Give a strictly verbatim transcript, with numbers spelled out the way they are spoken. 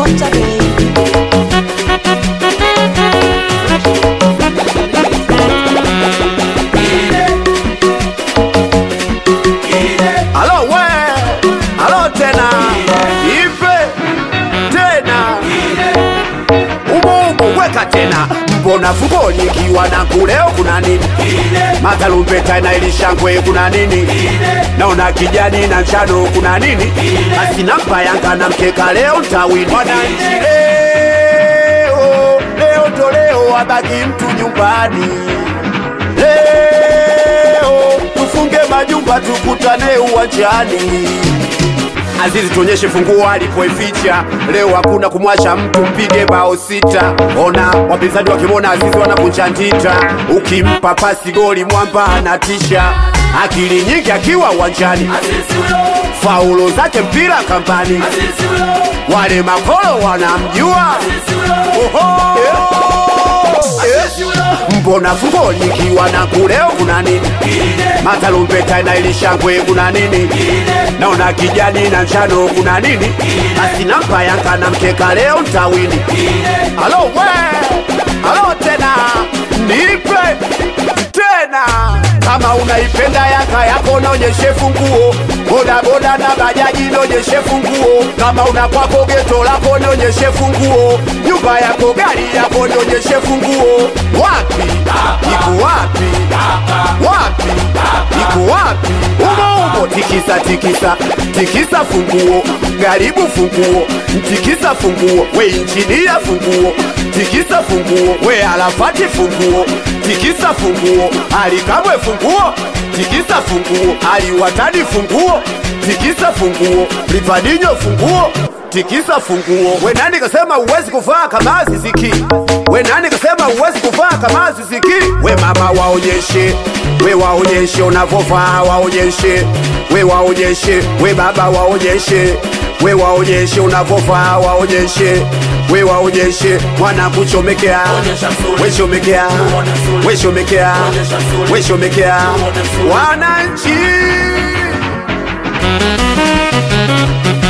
Doctor Baby. Alo we, alo tena, ipe tena, umo umo weka tena. Mbona fukoni kiwa na kuleo kuna nini? Matalumpeta na ilishangwe kuna nini? Naona kijani na njano kuna nini? Asina mpayanga na mkeka leo ntawini. Wananchi leo, leo to leo wabaki mtu nyumbani. Leo tufunge majumba tukutane uwanjani. Azizi tuonyeshe funguo alipoificha. Leo hakuna kumwacha mtu, mpige bao sita. Ona wapinzani wakimwona Azizi wanakunja ndita. Ukimpa pasi goli mwamba anatisha. Akili nyingi akiwa uwanjani. Faulo zake mpira kampani. Wale makolo wanamjua. Oho yeah. Mbona fungoni kiwa na kuleo kuna nini? Matalumpeta na ilishangwe kuna nini? Naona kijani na njano kuna nini? Asina mpayanga na mkeka leo ntawini. Alo we, alo tena, nipe tena. Kama unaipenda Yanga yako naonyeshe funguo. Boda boda na bajaji naonyeshe funguo. Kama unakwako geto lako naonyeshe funguo. Nyumba yako gari yako naonyeshe funguo. Wapi? Iko wapi? Wapi? Iko wapi? Umo umo tikisa tikisa. Tikisa funguo. Garibu funguo. Tikisa funguo. We injinia funguo. Tikisa funguo. We Arafati funguo. Tikisa funguo. Alikamwe funguo. Tikisa funguo. Aliwatani funguo. Tikisa funguo. Rivadinho funguo. Tikisa funguo. We nani kasema uwezi kuvaa kama Ziziki? We nani kasema uwezi kuvaa kama Ziziki? We mama waonyeshe. We waonyeshe unavovaa waonyeshe. We waonyeshe. We baba waonyeshe. We waonyeshe unavovaa waonyeshe. We waonyeshe mwana kuchomekea. We chomekea. We chomekea. We chomekea. Wananchi